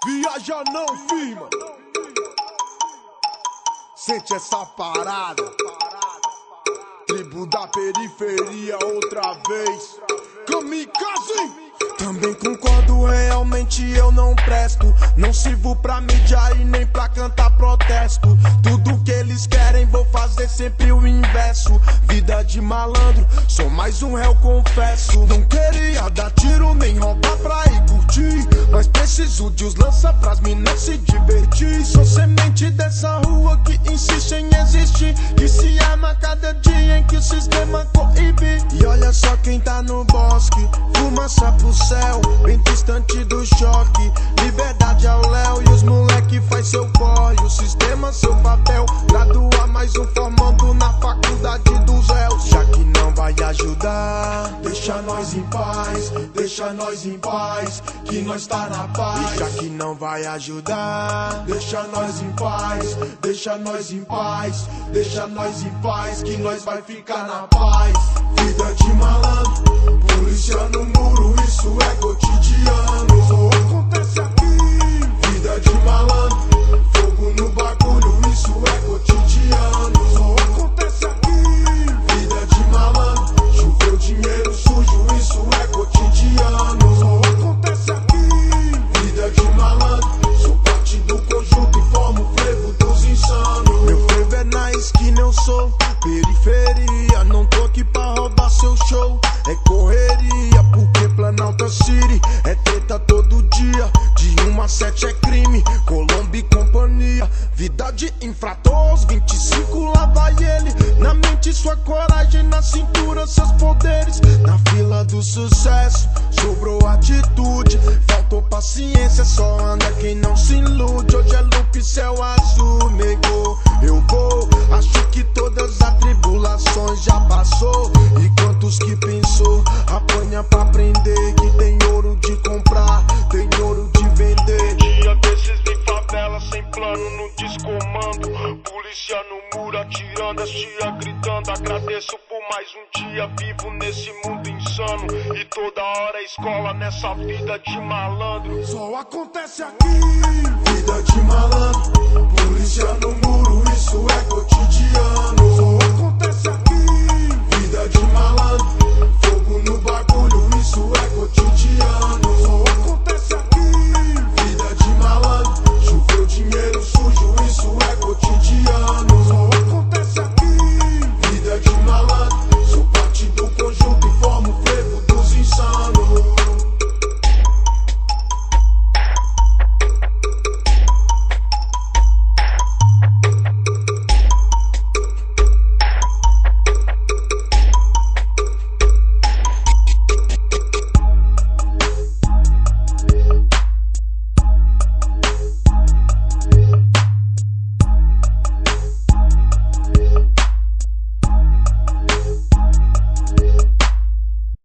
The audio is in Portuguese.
Viaja não, firma. Sente essa parada. Tribo da periferia outra vez. Kamikaze. Também concordo, realmente eu não presto. Não sirvo pra mídia e nem pra cantar protesto. Tudo que eles querem vou fazer sempre o inverso. Vida de malandro, sou mais um réu, confesso. Não queria dar tiro nem roubar pra ir curtir, mas preciso de os lança pras minas se divertir. Sou semente dessa rua que insiste em existir, que se ama cada dia em que o sistema coíbe. E olha só quem tá no bosque, fumaça pro céu, bem distante do choque. Liberdade ao léu e os moleque faz seu corre. O sistema seu papel, gradua mais um formando na faculdade dos réus. Já que não vai ajudar, deixa nós em paz, deixa nós em paz, que nós tá na paz. E já que não vai ajudar, deixa nós em paz, deixa nós em paz, deixa nós em paz, que nós vai ficar na paz. Vida de malandro, polícia no muro, isso é cotidiano. Só acontece aqui. Vida de malandro, fogo no bagulho, isso é cotidiano. Só acontece aqui. Vida de malandro, choveu dinheiro sujo, isso é cotidiano. Só acontece aqui. Vida de malandro, sou parte do conjunto e formo o frevo dos insanos. Meu frevo é na esquina, eu sou periferia. Não tô aqui pra roubar seu show, é correria, porque Planalto City é treta todo dia. De 1 a 7 é crime, Colombo e companhia. Vida de infrator, 25 lá vai ele. Na mente sua coragem, na cintura seus poderes. Na fila do sucesso, sobrou atitude. Faltou paciência, só anda quem não se ilude. Hoje é loop, céu azul, negou. Eu vou, acho que todas as tribulações já passou. E quantos que pensou, apanha pra aprender. Que tem ouro de comprar, tem ouro de vender. Dia desses em favela, sem plano no descomando. Polícia no muro atirando, as tia gritando. Agradeço por mais um dia vivo nesse mundo insano. E toda hora escola nessa vida de malandro. Só acontece aqui. Vida de malandro, polícia no muro, isso é cotidiano.